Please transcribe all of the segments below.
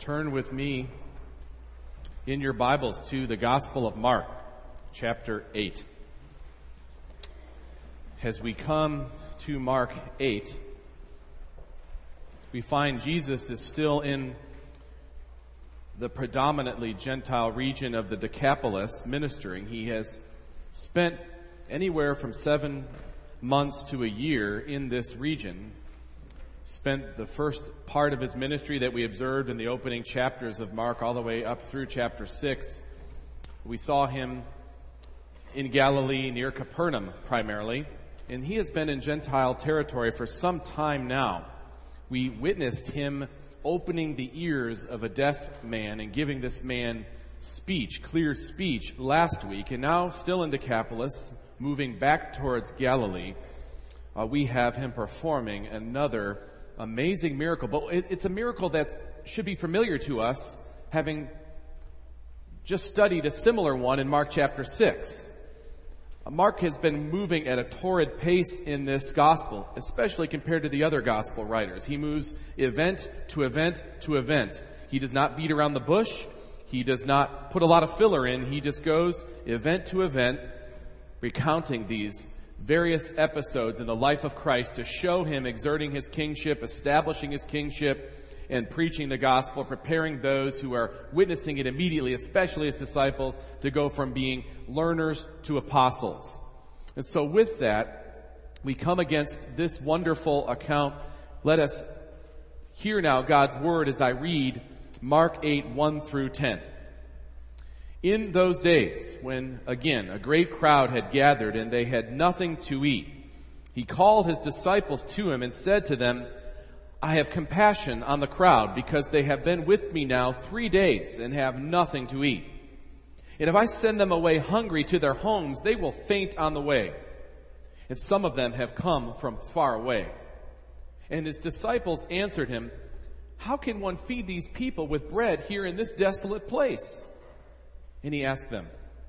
Turn with me in your Bibles to the Gospel of Mark, chapter 8. As we come to Mark 8, we find Jesus is still in the predominantly Gentile region of the Decapolis ministering. He has spent anywhere from 7 months to a year in this region. Spent the first part of his ministry that we observed in the opening chapters of Mark all the way up through chapter 6. We saw him in Galilee near Capernaum primarily, and he has been in Gentile territory for some time now. We witnessed him opening the ears of a deaf man and giving this man speech, clear speech, last week, and now still in Decapolis, moving back towards Galilee, we have him performing another amazing miracle. But it's a miracle that should be familiar to us, having just studied a similar one in Mark chapter 6. Mark has been moving at a torrid pace in this gospel, especially compared to the other gospel writers. He moves event to event to event. He does not beat around the bush. He does not put a lot of filler in. He just goes event to event, recounting these various episodes in the life of Christ to show him exerting his kingship, establishing his kingship, and preaching the gospel, preparing those who are witnessing it immediately, especially his disciples, to go from being learners to apostles. And so with that, we come against this wonderful account. Let us hear now God's word as I read Mark 8, 1 through 10. In those days, when, again, a great crowd had gathered and they had nothing to eat, he called his disciples to him and said to them, I have compassion on the crowd because they have been with me now 3 days and have nothing to eat. And if I send them away hungry to their homes, they will faint on the way. And some of them have come from far away. And his disciples answered him, how can one feed these people with bread here in this desolate place? And he asked them,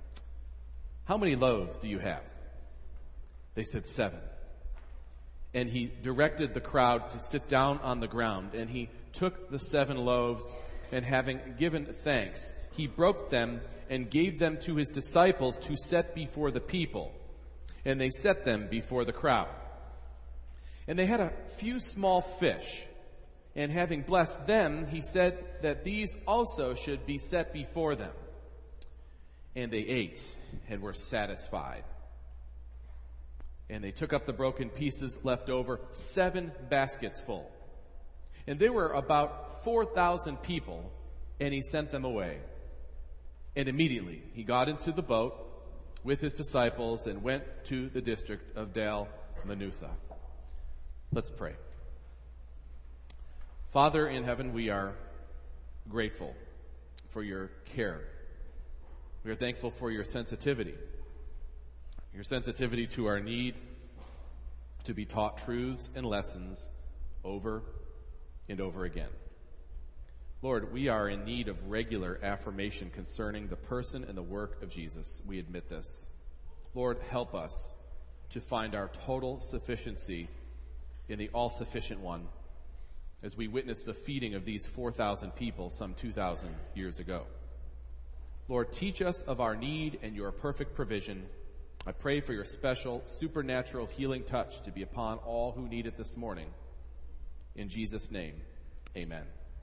how many loaves do you have? They said 7. And he directed the crowd to sit down on the ground. And he took the 7 loaves, and having given thanks, he broke them and gave them to his disciples to set before the people. And they set them before the crowd. And they had a few small fish. And having blessed them, he said that these also should be set before them. And they ate and were satisfied. And they took up the broken pieces left over, 7 baskets full. And there were about 4,000 people, and he sent them away. And immediately he got into the boat with his disciples and went to the district of Dalmanutha. Let's pray. Father in heaven, we are grateful for your care. We are thankful for your sensitivity to our need to be taught truths and lessons over and over again. Lord, we are in need of regular affirmation concerning the person and the work of Jesus. We admit this. Lord, help us to find our total sufficiency in the all-sufficient one as we witness the feeding of these 4,000 people some 2,000 years ago. Lord, teach us of our need and your perfect provision. I pray for your special supernatural healing touch to be upon all who need it this morning. In Jesus' name, amen.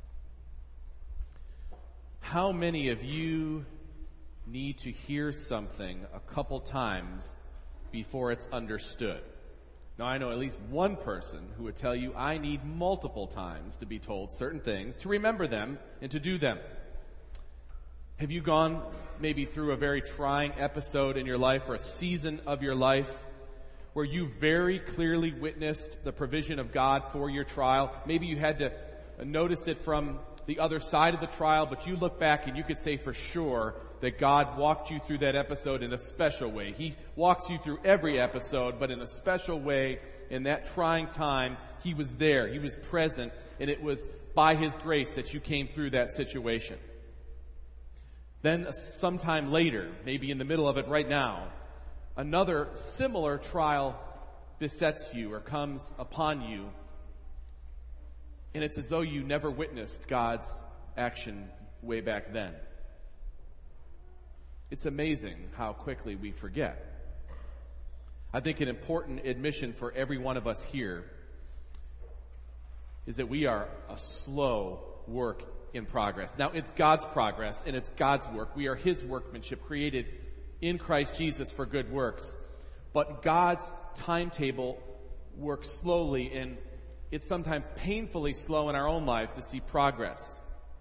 How many of you need to hear something a couple times before it's understood? Now, I know at least one person who would tell you, I need multiple times to be told certain things, to remember them, and to do them. Have you gone maybe through a very trying episode in your life or a season of your life where you very clearly witnessed the provision of God for your trial? Maybe you had to notice it from the other side of the trial, but you look back and you could say for sure that God walked you through that episode in a special way. He walks you through every episode, but in a special way in that trying time. He was there. He was present, and it was by his grace that you came through that situation. Then sometime later, maybe in the middle of it right now, another similar trial besets you or comes upon you, and it's as though you never witnessed God's action way back then. It's amazing how quickly we forget. I think an important admission for every one of us here is that we are a slow work in progress. Now, it's God's progress and it's God's work. We are His workmanship created in Christ Jesus for good works. But God's timetable works slowly, and it's sometimes painfully slow in our own lives to see progress.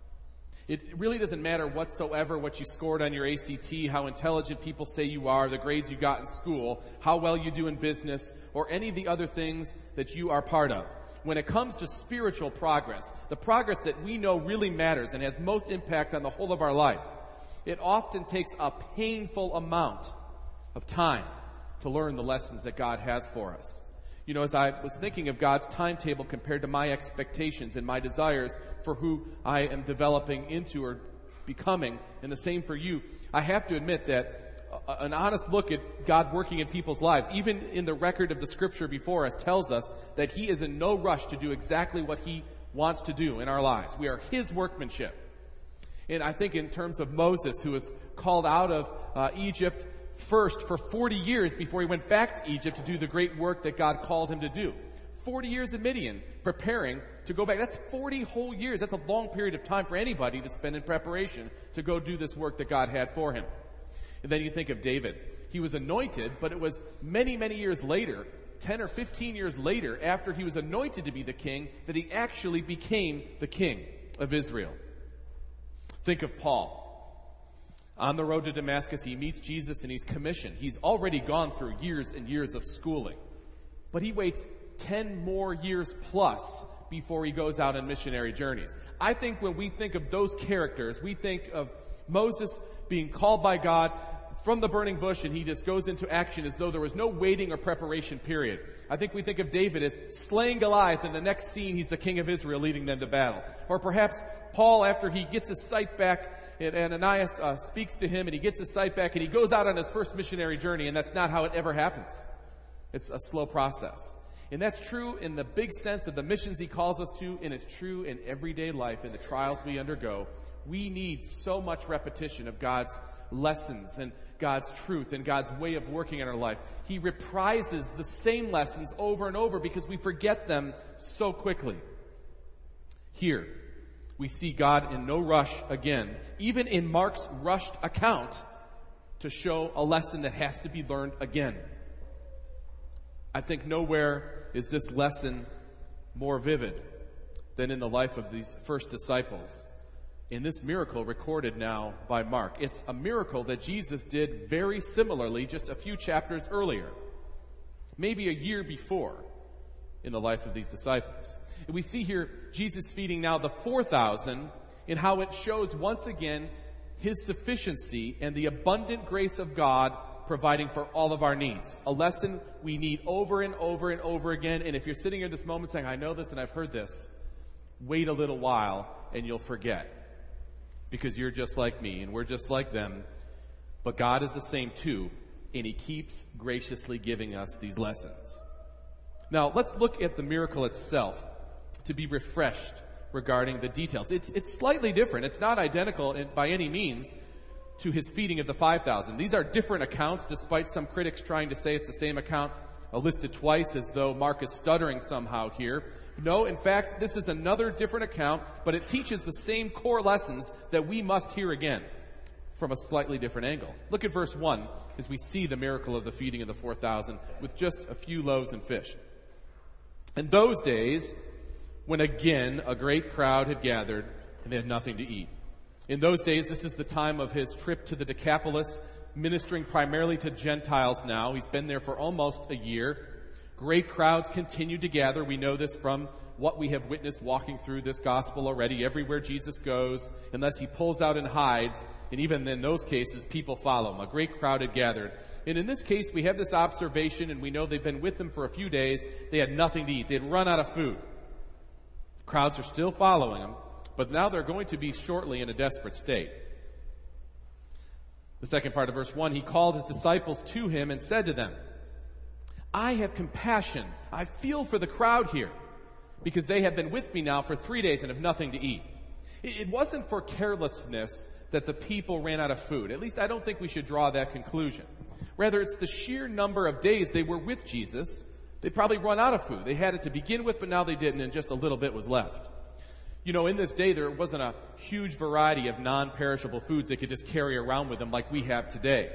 It really doesn't matter whatsoever what you scored on your ACT, how intelligent people say you are, the grades you got in school, how well you do in business, or any of the other things that you are part of. When it comes to spiritual progress, the progress that we know really matters and has most impact on the whole of our life, it often takes a painful amount of time to learn the lessons that God has for us. You know, as I was thinking of God's timetable compared to my expectations and my desires for who I am developing into or becoming, and the same for you, I have to admit that an honest look at God working in people's lives, even in the record of the Scripture before us, tells us that He is in no rush to do exactly what He wants to do in our lives. We are His workmanship. And I think in terms of Moses, who was called out of Egypt first for 40 years before he went back to Egypt to do the great work that God called him to do. 40 years in Midian, preparing to go back. That's 40 whole years. That's a long period of time for anybody to spend in preparation to go do this work that God had for him. And then you think of David. He was anointed, but it was many, many years later, 10 or 15 years later, after he was anointed to be the king, that he actually became the king of Israel. Think of Paul. On the road to Damascus, he meets Jesus and he's commissioned. He's already gone through years and years of schooling. But he waits 10 more years plus before he goes out on missionary journeys. I think when we think of those characters, we think of Moses being called by God from the burning bush and he just goes into action as though there was no waiting or preparation period. I think we think of David as slaying Goliath, and the next scene he's the king of Israel leading them to battle. Or perhaps Paul, after he gets his sight back, and Ananias speaks to him and he gets his sight back and he goes out on his first missionary journey, and that's not how it ever happens. It's a slow process. And that's true in the big sense of the missions he calls us to, and it's true in everyday life, in the trials we undergo. We need so much repetition of God's lessons and God's truth and God's way of working in our life. He reprises the same lessons over and over because we forget them so quickly. Here, we see God in no rush again, even in Mark's rushed account, to show a lesson that has to be learned again. I think nowhere is this lesson more vivid than in the life of these first disciples. In this miracle recorded now by Mark. It's a miracle that Jesus did very similarly just a few chapters earlier, maybe a year before, in the life of these disciples. And we see here Jesus feeding now the 4,000, and how it shows once again His sufficiency and the abundant grace of God providing for all of our needs. A lesson we need over and over and over again. And if you're sitting here this moment saying, I know this and I've heard this, wait a little while and you'll forget. Because you're just like me and we're just like them. But God is the same too, and He keeps graciously giving us these lessons. Now, let's look at the miracle itself to be refreshed regarding the details. It's slightly different. It's not identical by any means to His feeding of the 5,000. These are different accounts, despite some critics trying to say it's the same account listed twice, as though Mark is stuttering somehow here. No, in fact, this is another different account, but it teaches the same core lessons that we must hear again from a slightly different angle. Look at verse 1 as we see the miracle of the feeding of the 4,000 with just a few loaves and fish. In those days, when again a great crowd had gathered and they had nothing to eat. In those days, this is the time of His trip to the Decapolis, ministering primarily to Gentiles now. He's been there for almost a year. Great crowds continued to gather. We know this from what we have witnessed walking through this gospel already. Everywhere Jesus goes, unless He pulls out and hides, and even in those cases, people follow Him. A great crowd had gathered. And in this case, we have this observation, and we know they've been with Him for a few days. They had nothing to eat. They had run out of food. Crowds are still following Him, but now they're going to be shortly in a desperate state. The second part of verse 1, He called His disciples to Him and said to them, I have compassion. I feel for the crowd here, because they have been with me now for 3 days and have nothing to eat. It wasn't for carelessness that the people ran out of food. At least I don't think we should draw that conclusion. Rather, it's the sheer number of days they were with Jesus. They probably run out of food. They had it to begin with, but now they didn't, and just a little bit was left. You know, in this day, there wasn't a huge variety of non-perishable foods they could just carry around with them like we have today.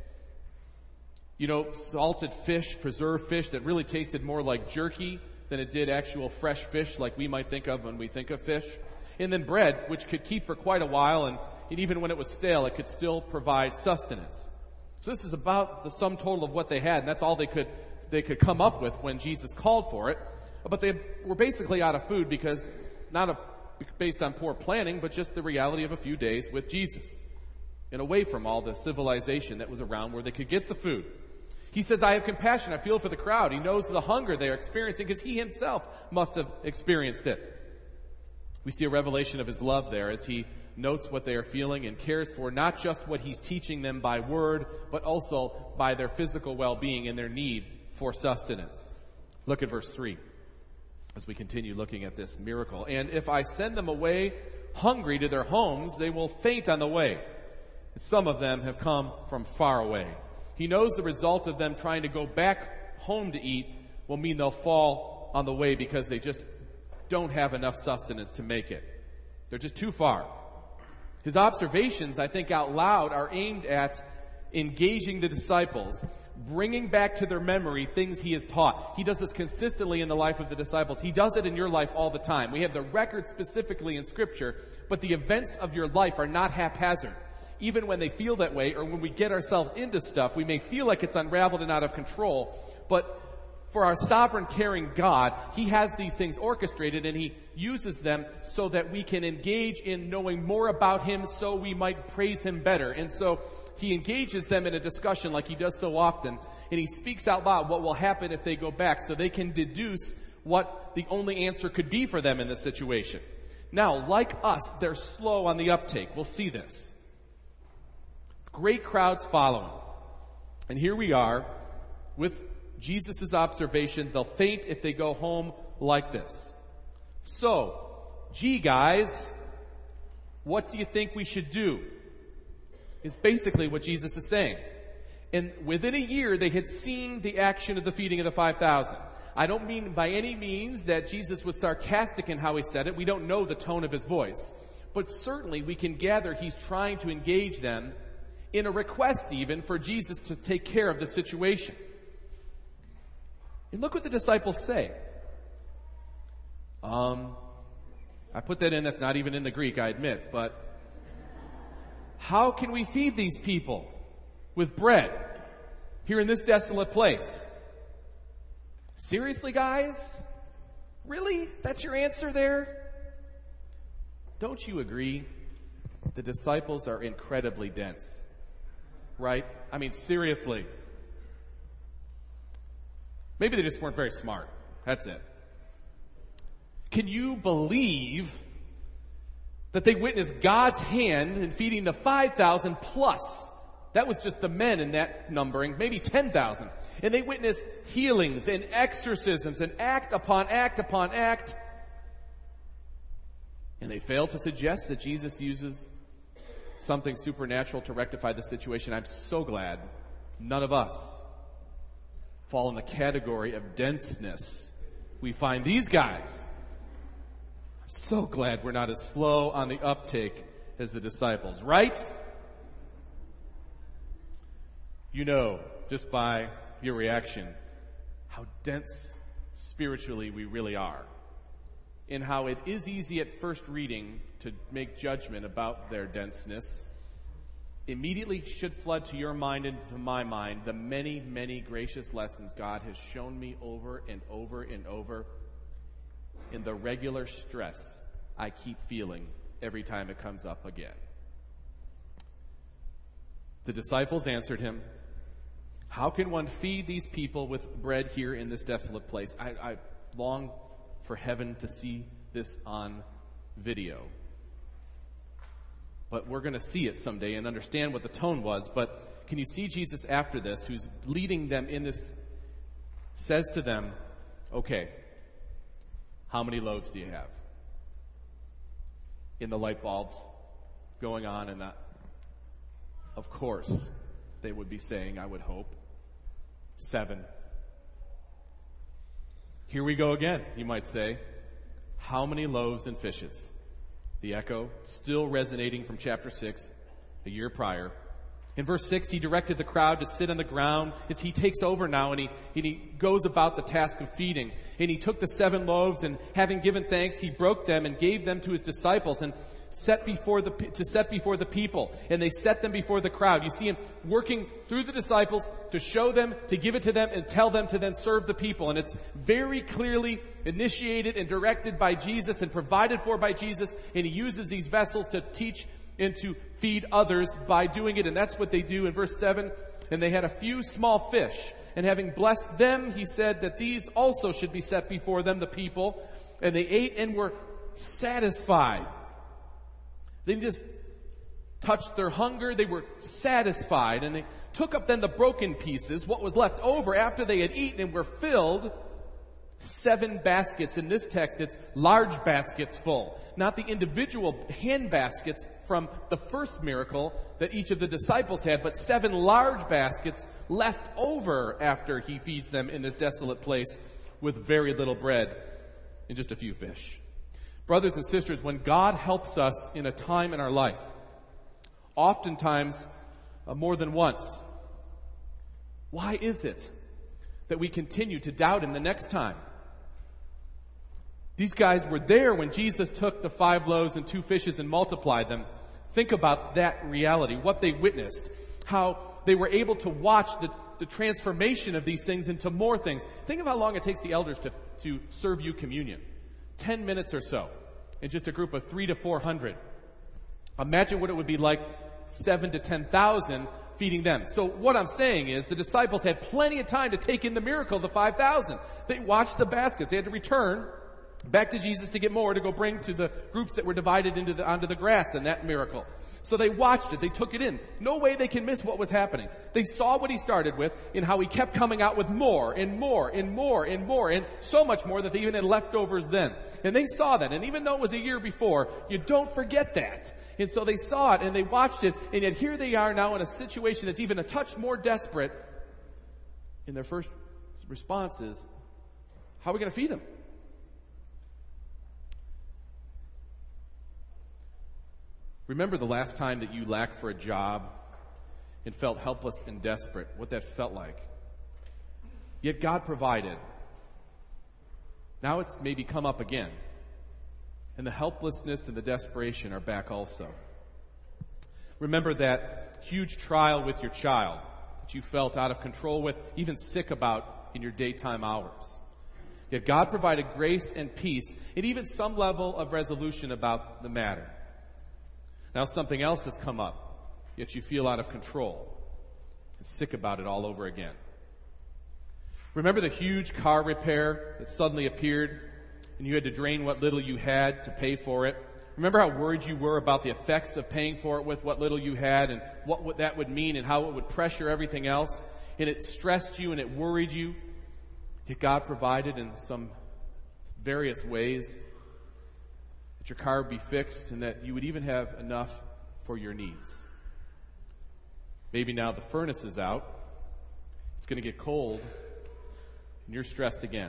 You know, salted fish, preserved fish that really tasted more like jerky than it did actual fresh fish like we might think of when we think of fish. And then bread, which could keep for quite a while, and even when it was stale, it could still provide sustenance. So this is about the sum total of what they had, and that's all they could come up with when Jesus called for it. But they were basically out of food because, based on poor planning, but just the reality of a few days with Jesus and away from all the civilization that was around where they could get the food. He says, I have compassion. I feel for the crowd. He knows the hunger they are experiencing because he himself must have experienced it. We see a revelation of his love there as he notes what they are feeling and cares for not just what he's teaching them by word, but also by their physical well-being and their need for sustenance. Look at verse 3 as we continue looking at this miracle. And if I send them away hungry to their homes, they will faint on the way. Some of them have come from far away. He knows the result of them trying to go back home to eat will mean they'll fall on the way because they just don't have enough sustenance to make it. They're just too far. His observations, I think, out loud are aimed at engaging the disciples, bringing back to their memory things he has taught. He does this consistently in the life of the disciples. He does it in your life all the time. We have the record specifically in Scripture, but the events of your life are not haphazard. Even when they feel that way, or when we get ourselves into stuff, we may feel like it's unraveled and out of control, but for our sovereign, caring God, he has these things orchestrated and he uses them so that we can engage in knowing more about him so we might praise him better. And so he engages them in a discussion like he does so often, and he speaks out loud what will happen if they go back so they can deduce what the only answer could be for them in this situation. Now, like us, they're slow on the uptake. We'll see this. Great crowds following. And here we are with Jesus' observation, they'll faint if they go home like this. So, gee guys, what do you think we should do? Is basically what Jesus is saying. And within a year, they had seen the action of the feeding of the 5,000. I don't mean by any means that Jesus was sarcastic in how he said it. We don't know the tone of his voice. But certainly we can gather he's trying to engage them in a request even for Jesus to take care of the situation. And look what the disciples say. I put that in, that's not even in the Greek, I admit, but how can we feed these people with bread here in this desolate place? Seriously, guys? Really? That's your answer there? Don't you agree? The disciples are incredibly dense, right? I mean, seriously. Maybe they just weren't very smart. That's it. Can you believe that they witnessed God's hand in feeding the 5,000 plus? That was just the men in that numbering, maybe 10,000. And they witnessed healings and exorcisms and act upon act upon act. And they failed to suggest that Jesus uses something supernatural to rectify the situation. I'm so glad none of us fall in the category of denseness we find these guys. I'm so glad we're not as slow on the uptake as the disciples, right? You know, just by your reaction, how dense spiritually we really are, and how it is easy at first reading to make judgment about their denseness. Immediately should flood to your mind and to my mind the many, many gracious lessons God has shown me over and over and over in the regular stress I keep feeling every time it comes up again. The disciples answered him, how can one feed these people with bread here in this desolate place? I long for heaven to see this on video. But we're going to see it someday and understand what the tone was. But can you see Jesus after this, who's leading them in this, says to them, okay, how many loaves do you have? in the light bulbs going on, and of course they would be saying, I would hope, 7. Here we go again, you might say. How many loaves and fishes? The echo still resonating from chapter 6, a year prior. In verse 6, he directed the crowd to sit on the ground. He takes over now, and he goes about the task of feeding. And he took the 7 loaves, and having given thanks, he broke them and gave them to his disciples and set before the people. And they set them before the crowd. You see him working through the disciples to show them, to give it to them, and tell them to then serve the people. And it's very clearly initiated and directed by Jesus and provided for by Jesus. And he uses these vessels to teach and to feed others by doing it. And that's what they do in verse 7. And they had a few small fish. And having blessed them, he said that these also should be set before them, the people. And they ate and were satisfied. They didn't just touch their hunger, they were satisfied. And they took up then the broken pieces, what was left over after they had eaten, and were filled 7 baskets. In this text, it's large baskets full. Not the individual hand baskets from the first miracle that each of the disciples had, but 7 large baskets left over after he feeds them in this desolate place with very little bread and just a few fish. Brothers and sisters, when God helps us in a time in our life, oftentimes more than once, why is it that we continue to doubt him the next time? These guys were there when Jesus took the 5 loaves and 2 fishes and multiplied them. Think about that reality, what they witnessed, how they were able to watch the transformation of these things into more things. Think of how long it takes the elders to serve you communion. 10 minutes or so in just a group of 300 to 400. Imagine what it would be like 7,000 to 10,000 feeding them. So what I'm saying is the disciples had plenty of time to take in the miracle of the 5,000. They watched the baskets. They had to return back to Jesus to get more to go bring to the groups that were divided onto the grass in that miracle. So they watched it. They took it in. No way they can miss what was happening. They saw what he started with and how he kept coming out with more and more and more and more and so much more that they even had leftovers then. And they saw that. And even though it was a year before, you don't forget that. And so they saw it and they watched it. And yet here they are now in a situation that's even a touch more desperate. And their first response is, how are we going to feed them? Remember the last time that you lacked for a job and felt helpless and desperate, what that felt like. Yet God provided. Now it's maybe come up again. And the helplessness and the desperation are back also. Remember that huge trial with your child that you felt out of control with, even sick about in your daytime hours. Yet God provided grace and peace and even some level of resolution about the matter. Now something else has come up, yet you feel out of control and sick about it all over again. Remember the huge car repair that suddenly appeared and you had to drain what little you had to pay for it? Remember how worried you were about the effects of paying for it with what little you had and what that would mean and how it would pressure everything else? And it stressed you and it worried you. Yet God provided in some various ways that your car would be fixed and that you would even have enough for your needs. Maybe now the furnace is out, it's going to get cold, and you're stressed again.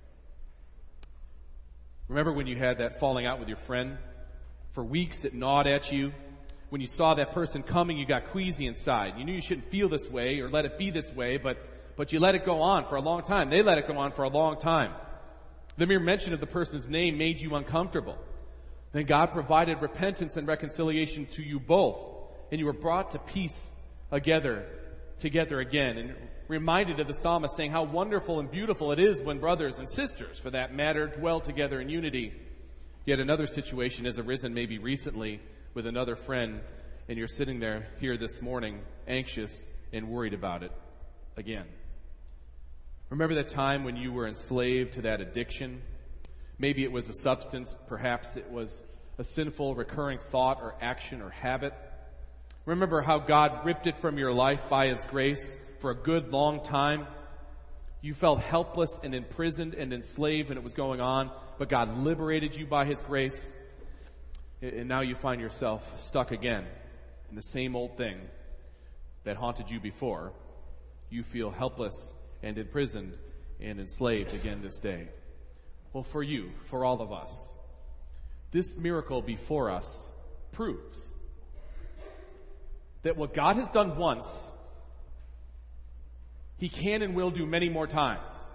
Remember when you had that falling out with your friend? For weeks it gnawed at you. When you saw that person coming, you got queasy inside. You knew you shouldn't feel this way or let it be this way, but you let it go on for a long time. They let it go on for a long time. The mere mention of the person's name made you uncomfortable. Then God provided repentance and reconciliation to you both, and you were brought to peace together again, and reminded of the psalmist saying how wonderful and beautiful it is when brothers and sisters, for that matter, dwell together in unity. Yet another situation has arisen maybe recently with another friend, and you're sitting there here this morning anxious and worried about it again. Remember that time when you were enslaved to that addiction? Maybe it was a substance, perhaps it was a sinful recurring thought or action or habit. Remember how God ripped it from your life by His grace for a good long time. You felt helpless and imprisoned and enslaved when it was going on, but God liberated you by His grace. And now you find yourself stuck again in the same old thing that haunted you before. You feel helpless and imprisoned and enslaved again this day. Well, for you, for all of us, this miracle before us proves that what God has done once, He can and will do many more times.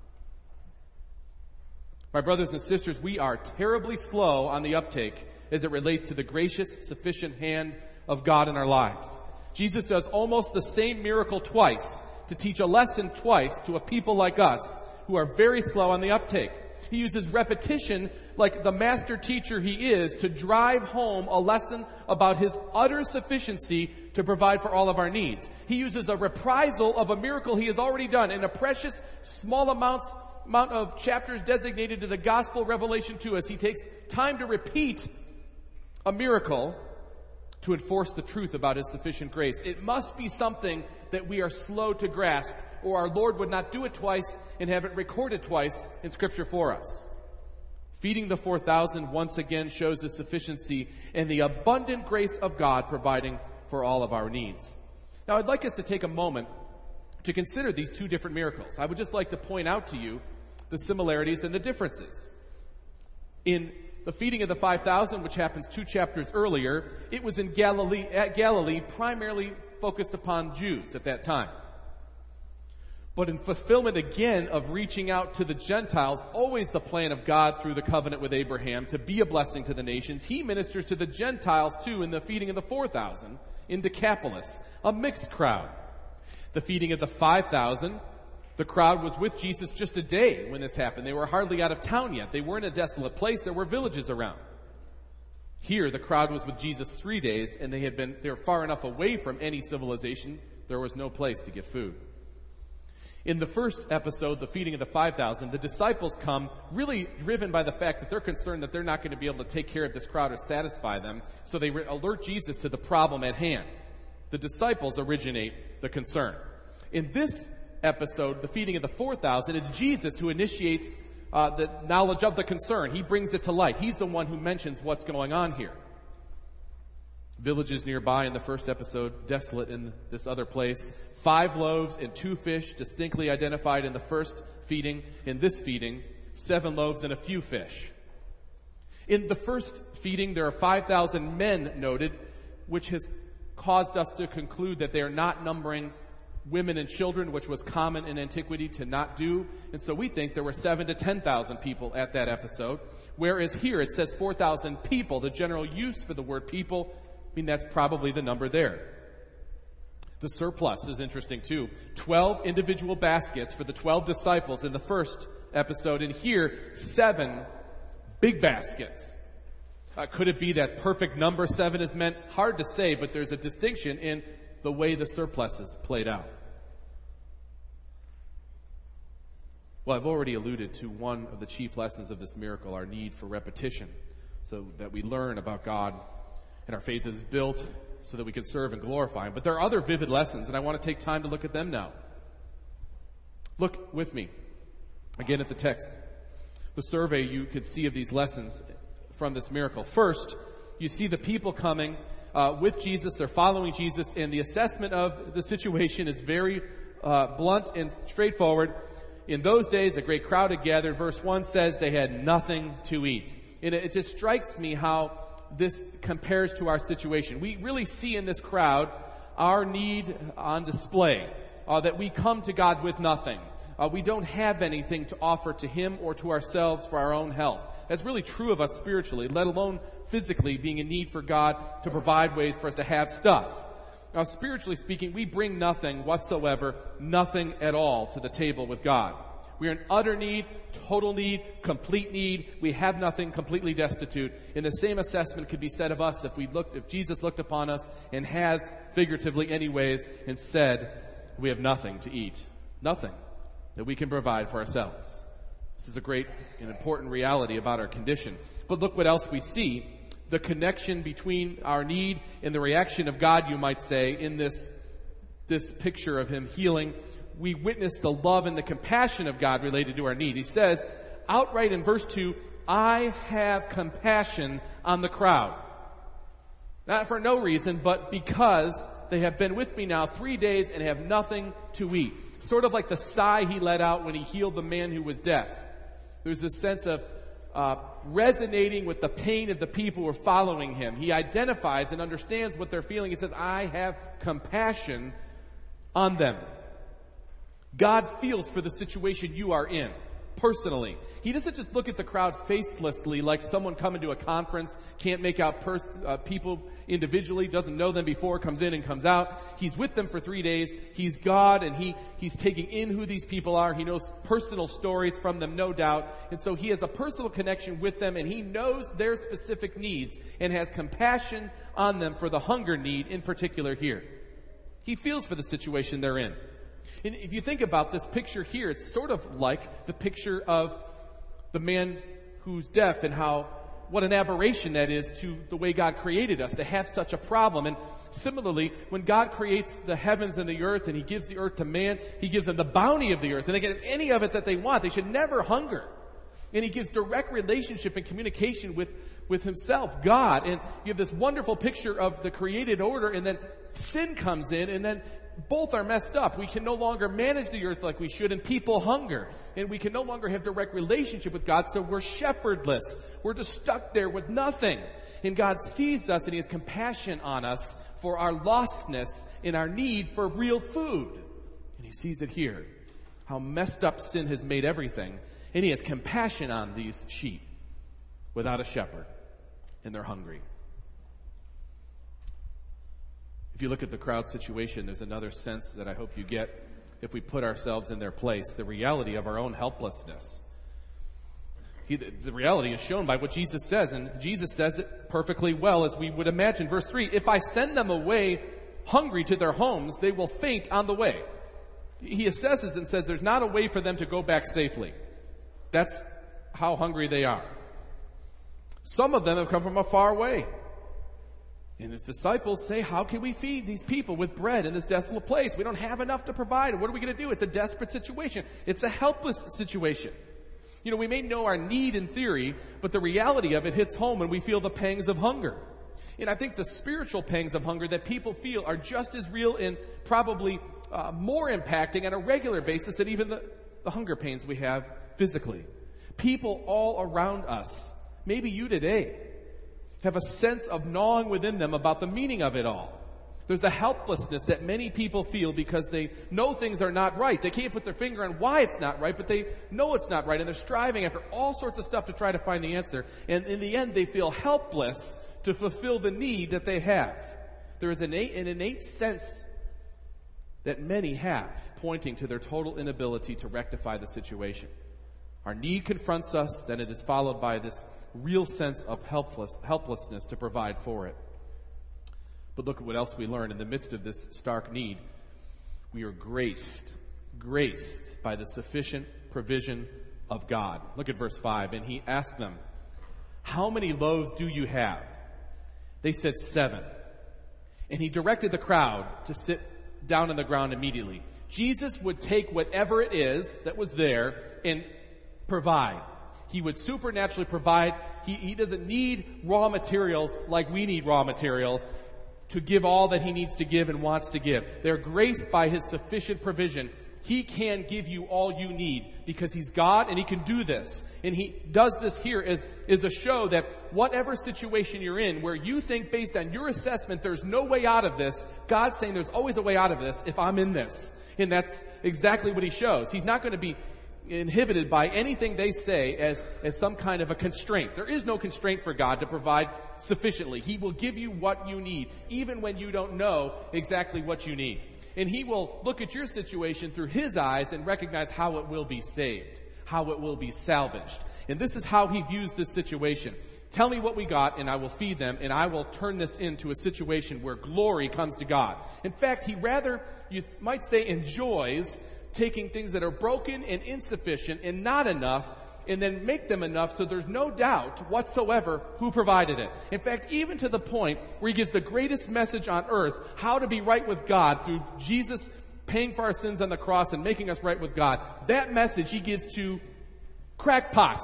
My brothers and sisters, we are terribly slow on the uptake as it relates to the gracious, sufficient hand of God in our lives. Jesus does almost the same miracle twice to teach a lesson twice to a people like us who are very slow on the uptake. He uses repetition like the master teacher He is to drive home a lesson about His utter sufficiency to provide for all of our needs. He uses a reprisal of a miracle He has already done in a precious small amount of chapters designated to the gospel revelation to us. He takes time to repeat a miracle to enforce the truth about His sufficient grace. It must be something that we are slow to grasp, or our Lord would not do it twice and have it recorded twice in Scripture for us. Feeding the 4,000 once again shows the sufficiency and the abundant grace of God providing for all of our needs. Now, I'd like us to take a moment to consider these two different miracles. I would just like to point out to you the similarities and the differences. In the feeding of the 5,000, which happens 2 chapters earlier, it was in Galilee, primarily focused upon Jews at that time. But in fulfillment again of reaching out to the Gentiles, always the plan of God through the covenant with Abraham to be a blessing to the nations, He ministers to the Gentiles too in the feeding of the 4,000 in Decapolis, a mixed crowd. The feeding of the 5,000, the crowd was with Jesus just a day when this happened. They were hardly out of town yet. They were in a desolate place. There were villages around. Here, the crowd was with Jesus 3 days, and they were far enough away from any civilization, there was no place to get food. In the first episode, the feeding of the 5,000, the disciples come really driven by the fact that they're concerned that they're not going to be able to take care of this crowd or satisfy them, so they alert Jesus to the problem at hand. The disciples originate the concern. In this episode, the feeding of the 4,000, it's Jesus who initiates the knowledge of the concern. He brings it to light. He's the one who mentions what's going on here. Villages nearby in the first episode, desolate in this other place. 5 loaves and 2 fish, distinctly identified in the first feeding. In this feeding, 7 loaves and a few fish. In the first feeding, there are 5,000 men noted, which has caused us to conclude that they are not numbering women and children, which was common in antiquity to not do. And so we think there were 7,000 to 10,000 people at that episode. Whereas here it says 4,000 people. The general use for the word people, I mean, that's probably the number there. The surplus is interesting too. 12 individual baskets for the 12 disciples in the first episode. And here, 7 big baskets. Could it be that perfect number 7 is meant? Hard to say, but there's a distinction in the way the surpluses played out. Well, I've already alluded to one of the chief lessons of this miracle, our need for repetition, so that we learn about God and our faith is built so that we can serve and glorify Him. But there are other vivid lessons, and I want to take time to look at them now. Look with me again at the text. The survey you could see of these lessons from this miracle. First, you see the people coming with Jesus. They're following Jesus, and the assessment of the situation is very blunt and straightforward. In those days, a great crowd had gathered. Verse 1 says they had nothing to eat. And it just strikes me how this compares to our situation. We really see in this crowd our need on display, that we come to God with nothing. We don't have anything to offer to Him or to ourselves for our own health. That's really true of us spiritually, let alone physically being in need for God to provide ways for us to have stuff. Now, spiritually speaking, we bring nothing whatsoever, nothing at all to the table with God. We are in utter need, total need, complete need. We have nothing, completely destitute. And the same assessment could be said of us if Jesus looked upon us and has, figuratively anyways, and said, we have nothing to eat. Nothing that we can provide for ourselves. This is a great and important reality about our condition. But look what else we see. The connection between our need and the reaction of God, you might say, in this picture of Him healing. We witness the love and the compassion of God related to our need. He says outright in verse 2, I have compassion on the crowd. Not for no reason, but because they have been with me now 3 days and have nothing to eat. Sort of like the sigh he let out when he healed the man who was deaf. There's a sense of resonating with the pain of the people who are following him. He identifies and understands what they're feeling. He says, I have compassion on them. God feels for the situation you are in, personally. He doesn't just look at the crowd facelessly like someone coming to a conference, can't make out people individually, doesn't know them before, comes in and comes out. He's with them for 3 days. He's God, and he's taking in who these people are. He knows personal stories from them, no doubt. And so he has a personal connection with them, and he knows their specific needs and has compassion on them for the hunger need in particular here. He feels for the situation they're in. And if you think about this picture here, it's sort of like the picture of the man who's deaf and what an aberration that is to the way God created us, to have such a problem. And similarly, when God creates the heavens and the earth and he gives the earth to man, he gives them the bounty of the earth. And they get any of it that they want. They should never hunger. And he gives direct relationship and communication with himself, God. And you have this wonderful picture of the created order, and then sin comes in, and then both are messed up. We can no longer manage the earth like we should, and people hunger. And we can no longer have direct relationship with God, so we're shepherdless. We're just stuck there with nothing. And God sees us, and he has compassion on us for our lostness and our need for real food. And he sees it here, how messed up sin has made everything. And he has compassion on these sheep without a shepherd, and they're hungry. If you look at the crowd situation, there's another sense that I hope you get if we put ourselves in their place, the reality of our own helplessness. The reality is shown by what Jesus says, and Jesus says it perfectly well as we would imagine. Verse 3, if I send them away hungry to their homes, they will faint on the way. He assesses and says there's not a way for them to go back safely. That's how hungry they are. Some of them have come from a far way. And his disciples say, how can we feed these people with bread in this desolate place? We don't have enough to provide. What are we going to do? It's a desperate situation. It's a helpless situation. You know, we may know our need in theory, but the reality of it hits home when we feel the pangs of hunger. And I think the spiritual pangs of hunger that people feel are just as real and probably more impacting on a regular basis than even the hunger pains we have physically. People all around us, maybe you today, have a sense of gnawing within them about the meaning of it all. There's a helplessness that many people feel because they know things are not right. They can't put their finger on why it's not right, but they know it's not right, and they're striving after all sorts of stuff to try to find the answer. And in the end, they feel helpless to fulfill the need that they have. There is an innate sense that many have, pointing to their total inability to rectify the situation. Our need confronts us, then it is followed by this real sense of helplessness to provide for it. But look at what else we learn in the midst of this stark need. We are graced by the sufficient provision of God. Look at verse 5. And he asked them, how many loaves do you have? They said 7. And he directed the crowd to sit down on the ground immediately. Jesus would take whatever it is that was there and provide. He would supernaturally provide. He doesn't need raw materials like we need raw materials to give all that he needs to give and wants to give. They're graced by his sufficient provision. He can give you all you need because he's God and he can do this. And he does this here as a show that whatever situation you're in where you think based on your assessment there's no way out of this, God's saying there's always a way out of this if I'm in this. And that's exactly what he shows. He's not going to be inhibited by anything they say as some kind of a constraint. There is no constraint for God to provide sufficiently. He will give you what you need, even when you don't know exactly what you need. And he will look at your situation through his eyes and recognize how it will be saved, how it will be salvaged. And this is how he views this situation. Tell me what we got and I will feed them and I will turn this into a situation where glory comes to God. In fact, he rather, you might say, enjoys taking things that are broken and insufficient and not enough and then make them enough so there's no doubt whatsoever who provided it. In fact, even to the point where he gives the greatest message on earth, how to be right with God through Jesus paying for our sins on the cross and making us right with God. That message he gives to crackpots,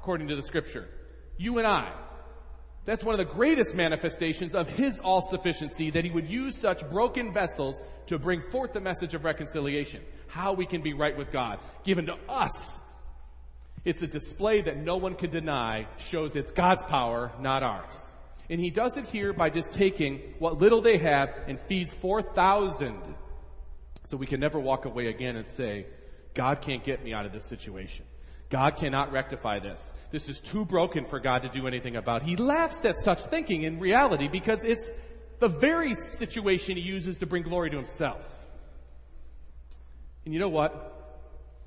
according to the scripture. You and I. That's one of the greatest manifestations of his all-sufficiency, that he would use such broken vessels to bring forth the message of reconciliation, how we can be right with God, given to us. It's a display that no one can deny, shows it's God's power, not ours. And he does it here by just taking what little they have and feeds 4,000. So we can never walk away again and say, God can't get me out of this situation. God cannot rectify this. This is too broken for God to do anything about. He laughs at such thinking in reality because it's the very situation he uses to bring glory to himself. And you know what?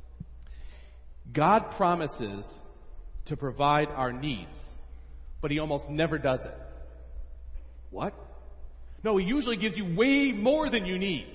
God promises to provide our needs, but he almost never does it. What? No, he usually gives you way more than you need.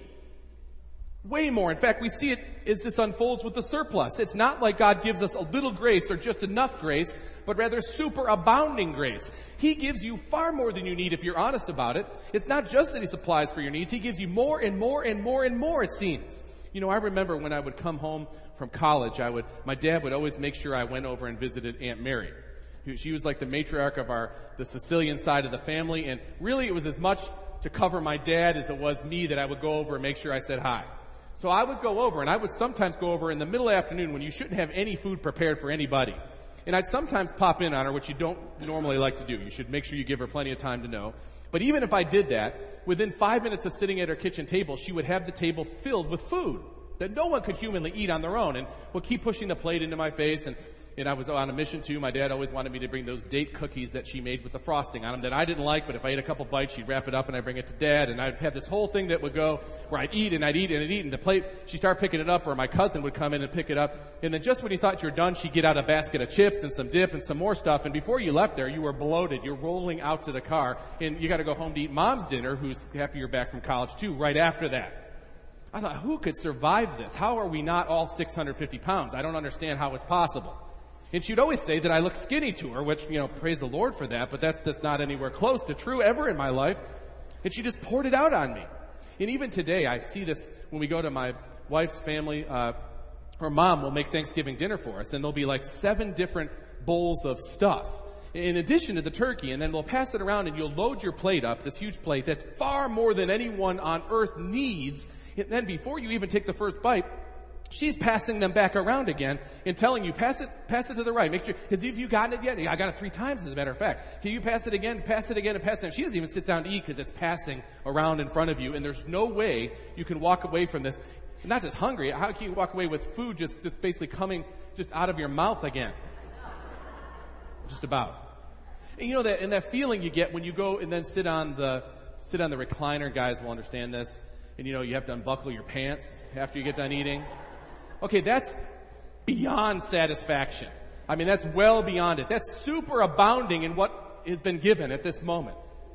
Way more. In fact, we see it as this unfolds with the surplus. It's not like God gives us a little grace or just enough grace, but rather superabounding grace. He gives you far more than you need if you're honest about it. It's not just that he supplies for your needs. He gives you more and more and more and more, it seems. You know, I remember when I would come home from college, my dad would always make sure I went over and visited Aunt Mary. She was like the matriarch of the Sicilian side of the family, and really it was as much to cover my dad as it was me that I would go over and make sure I said hi. So I would go over, and I would sometimes go over in the middle of the afternoon when you shouldn't have any food prepared for anybody. And I'd sometimes pop in on her, which you don't normally like to do. You should make sure you give her plenty of time to know. But even if I did that, within 5 minutes of sitting at her kitchen table, she would have the table filled with food that no one could humanly eat on their own, and would keep pushing the plate into my face. And I was on a mission too. My dad always wanted me to bring those date cookies that she made with the frosting on them that I didn't like, but if I ate a couple bites, she'd wrap it up and I'd bring it to Dad, and I'd have this whole thing that would go where I'd eat and I'd eat and I'd eat, and the plate, she'd start picking it up, or my cousin would come in and pick it up, and then just when you thought you were done, she'd get out a basket of chips and some dip and some more stuff, and before you left there, you were bloated. You're rolling out to the car, and you gotta go home to eat Mom's dinner, who's happy you're back from college too, right after that. I thought, who could survive this? How are we not all 650 pounds? I don't understand how it's possible. And she'd always say that I look skinny to her, which, praise the Lord for that, but that's just not anywhere close to true ever in my life. And she just poured it out on me. And even today, I see this when we go to my wife's family. Her mom will make Thanksgiving dinner for us, and there'll be like 7 different bowls of stuff in addition to the turkey, and then they'll pass it around, and you'll load your plate up, this huge plate that's far more than anyone on earth needs. And then before you even take the first bite, she's passing them back around again and telling you, pass it to the right. Make sure, have you gotten it yet? I got it 3 times, as a matter of fact. Can you pass it again, and pass it again? She doesn't even sit down to eat because it's passing around in front of you, and there's no way you can walk away from this. Not just hungry, how can you walk away with food just basically coming just out of your mouth again? Just about. And that feeling you get when you go and then sit on the recliner, guys will understand this. And you have to unbuckle your pants after you get done eating. Okay, that's beyond satisfaction. I mean, that's well beyond it. That's super abounding in what has been given at this moment.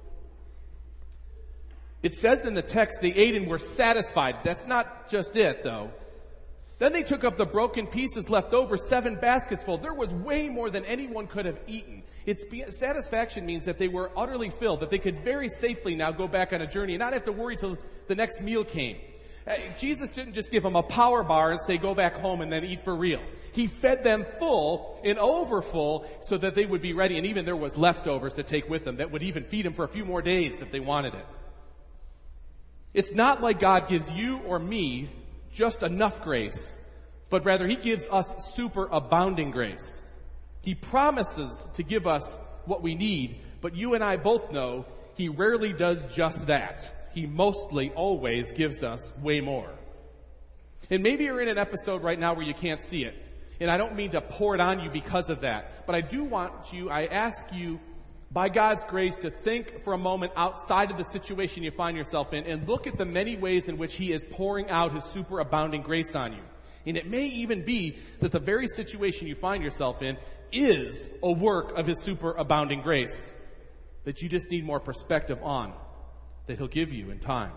It says in the text, they ate and were satisfied. That's not just it, though. Then they took up the broken pieces left over, 7 baskets full. There was way more than anyone could have eaten. Satisfaction means that they were utterly filled, that they could very safely now go back on a journey and not have to worry till the next meal came. Jesus didn't just give them a power bar and say, go back home and then eat for real. He fed them full and overfull so that they would be ready. And even there was leftovers to take with them that would even feed them for a few more days if they wanted it. It's not like God gives you or me just enough grace, but rather he gives us super abounding grace. He promises to give us what we need, but you and I both know he rarely does just that. He mostly always gives us way more. And maybe you're in an episode right now where you can't see it. And I don't mean to pour it on you because of that. But I ask you, by God's grace, to think for a moment outside of the situation you find yourself in and look at the many ways in which he is pouring out his superabounding grace on you. And it may even be that the very situation you find yourself in is a work of his superabounding grace that you just need more perspective on, that he'll give you in time.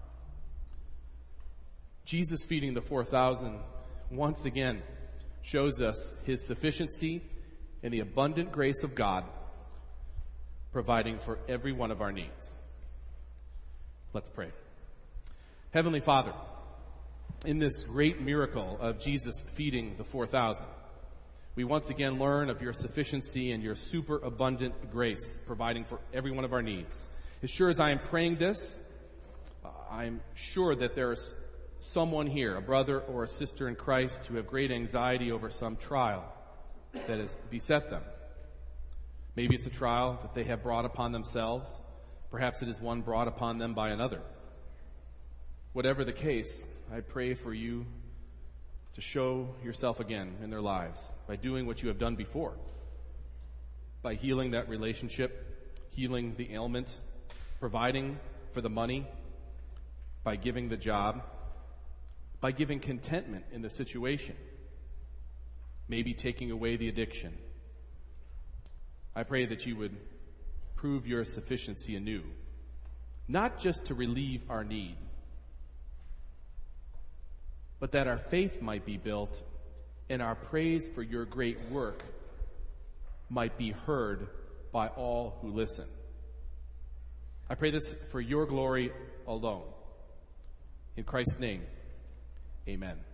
Jesus feeding the 4,000 once again shows us his sufficiency and the abundant grace of God providing for every one of our needs. Let's pray. Heavenly Father, in this great miracle of Jesus feeding the 4,000, we once again learn of your sufficiency and your superabundant grace, providing for every one of our needs. As sure as I am praying this, I'm sure that there is someone here, a brother or a sister in Christ, who have great anxiety over some trial that has beset them. Maybe it's a trial that they have brought upon themselves. Perhaps it is one brought upon them by another. Whatever the case, I pray for you to show yourself again in their lives by doing what you have done before, by healing that relationship, healing the ailment, providing for the money, by giving the job, by giving contentment in the situation, maybe taking away the addiction. I pray that you would prove your sufficiency anew, not just to relieve our need, but that our faith might be built and our praise for your great work might be heard by all who listen. I pray this for your glory alone. In Christ's name, amen.